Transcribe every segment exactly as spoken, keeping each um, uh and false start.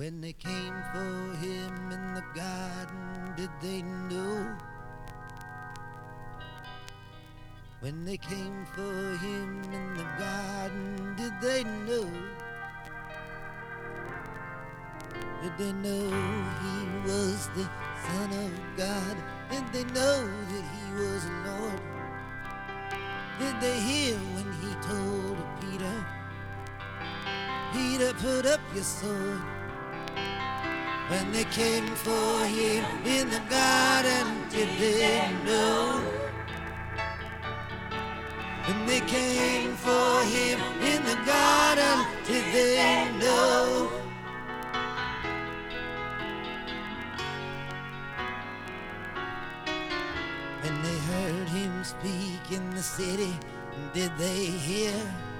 When they came for him in the garden, did they know? When they came for him in the garden, did they know? Did they know he was the Son of God? Did they know that he was Lord? Did they hear when he told Peter, Peter, put up your sword? When they came for him in the garden, did they know? When they came for him in the garden, did they know? When they heard him speak in the city, did they hear?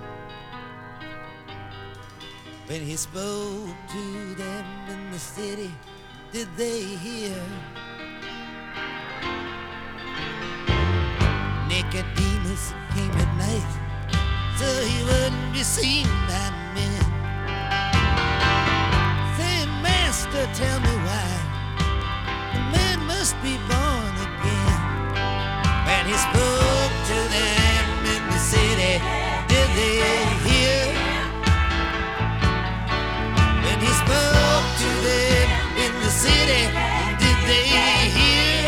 When he spoke to them in the city, did they hear? Nicodemus came at night, so he wouldn't be seen by men. Saying, Master, tell me why the man must be born again. When he spoke to them in the city, did they hear? When he spoke to them in the city, did they hear?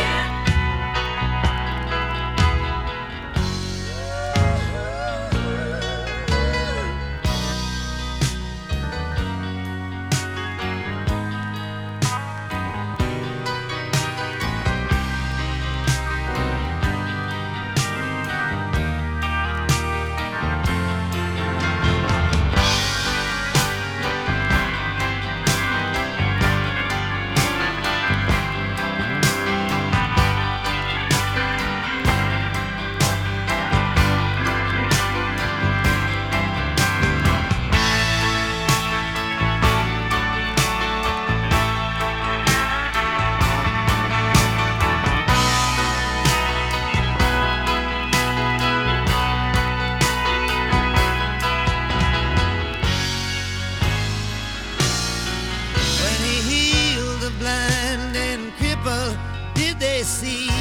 Did they see?